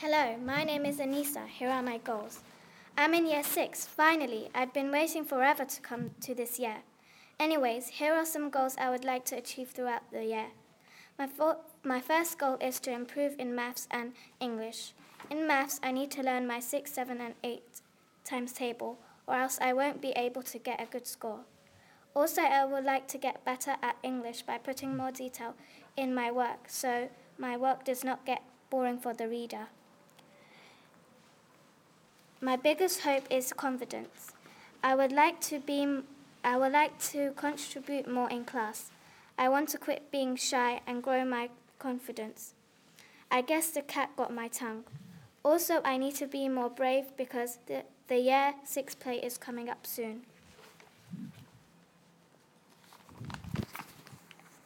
Hello, my name is Anissa. Here are my goals. I'm in year 6. Finally, I've been waiting forever to come to this year. Anyways, here are some goals I would like to achieve throughout the year. My first goal is to improve in maths and English. In maths, I need to learn my 6, 7, and 8 times table, or else I won't be able to get a good score. Also, I would like to get better at English by putting more detail in my work, so my work does not get boring for the reader. My biggest hope is confidence. I would like to contribute more in class. I want to quit being shy and grow my confidence. I guess the cat got my tongue. Also, I need to be more brave because the year 6 play is coming up soon.